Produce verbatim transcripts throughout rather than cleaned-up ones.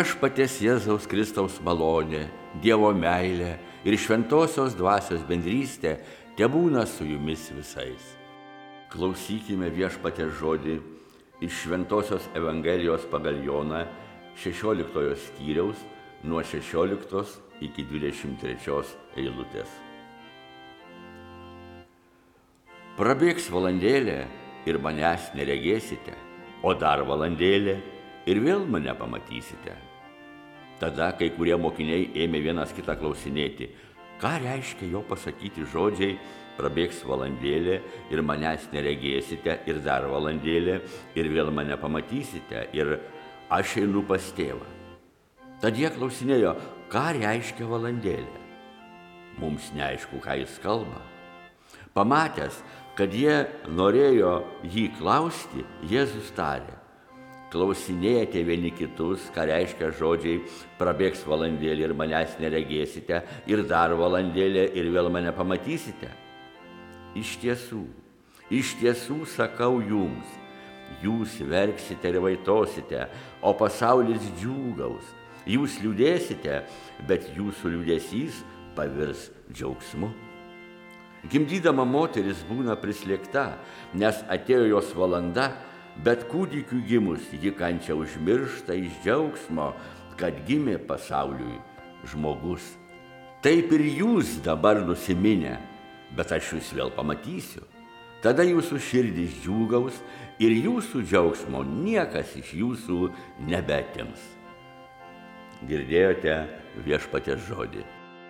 Viešpaties Jėzaus Kristaus malonė, Dievo meilė ir šventosios dvasios bendrystė tebūna su jumis visais. Klausykime Viešpaties žodį iš Šventosios Evangelijos pagal Joną šešioliktojo skyriaus nuo šešioliktos iki dvidešimt trečios eilutės. Prabėgs valandėlė ir manęs neregėsite, o dar valandėlė ir vėl mane pamatysite. Tada kai kurie mokiniai ėmė vienas kitą klausinėti, ką reiškia jo pasakyti žodžiai, prabėgs valandėlė ir manęs neregėsite, ir dar valandėlė ir vėl mane pamatysite, ir aš einu pas tėvą. Tad jie klausinėjo, ką reiškia valandėlė. Mums neaišku, ką jis kalba. Pamatęs, kad jie norėjo jį klausti, Jėzus tarė, klausinėjate vieni kitus, ką reiškia žodžiai, prabėgs valandėlė ir manęs neregėsite, ir dar valandėlė ir vėl mane pamatysite. Iš tiesų, iš tiesų sakau jums, jūs verksite ir vaitosite, o pasaulis džiūgaus. Jūs liūdėsite, bet jūsų liūdesys pavirs džiaugsmu. Gimdydama moteris būna prislėgta, nes atėjo jos valanda, bet kūdikiui gimus ji kančią užmiršta iš džiaugsmo, kad gimė pasauliui žmogus. Taip ir jūs dabar nusiminę, bet aš jūs vėl pamatysiu. Tada jūsų širdis džiūgaus ir jūsų džiaugsmo niekas iš jūsų nebeatims. Girdėjote Viešpaties žodį.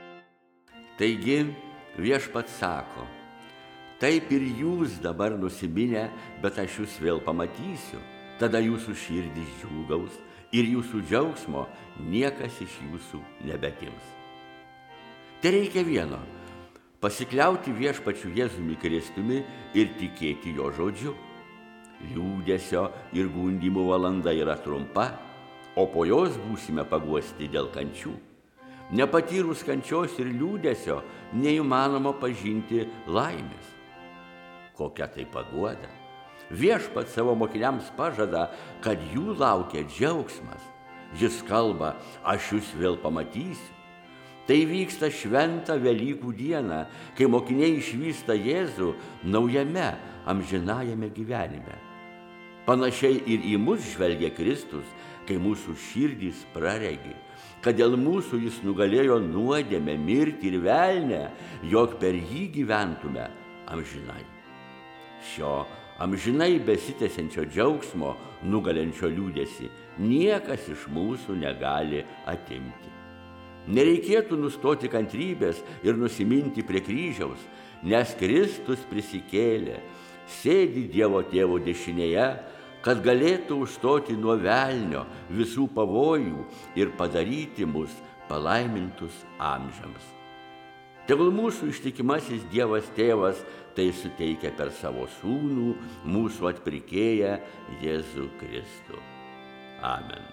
Taigi, Viešpats sako, taip ir jūs dabar nusiminę, bet aš jūs vėl pamatysiu. Tada jūsų širdis džiūgaus ir jūsų džiaugsmo niekas iš jūsų nebetims. Tai reikia vieno – pasikliauti Viešpačiu Jėzumi Kristumi ir tikėti jo žodžiu. Liūdesio ir gundymų valanda yra trumpa, o po jos būsime paguosti dėl kančių. Nepatyrus kančios ir liūdesio neįmanoma pažinti laimės. Kokia tai paguoda? Viešpats savo mokiniams pažada, kad jų laukia džiaugsmas. Jis kalba, aš jūs vėl pamatysiu. Tai vyksta šventą Velykų dieną, kai mokiniai išvysta Jėzų naujame, amžinajame gyvenime. Panašiai ir į mus žvelgia Kristus, kai mūsų širdys praregi, kad dėl mūsų jis nugalėjo nuodėmę, mirtį ir velnę, jog per jį gyventume amžinai. Šio amžinai besitęsiančio džiaugsmo, nugalenčio liūdesį, niekas iš mūsų negali atimti. Nereikėtų nustoti kantrybės ir nusiminti prie kryžiaus, nes Kristus prisikėlė, sėdi Dievo Tėvo dešinėje, kad galėtų užstoti nuo velnio visų pavojų ir padaryti mus palaimintus amžiams. Tegul mūsų ištikimasis Dievas Tėvas tai suteikia per savo sūnų, mūsų atpirkėją Jėzų Kristų. Amen.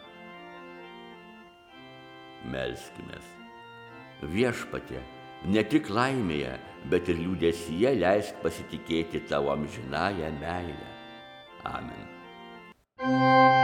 Melskimės. Viešpatie, ne tik laimėje, bet ir liūdesyje leisk pasitikėti tavo amžinąją meilę. Amen.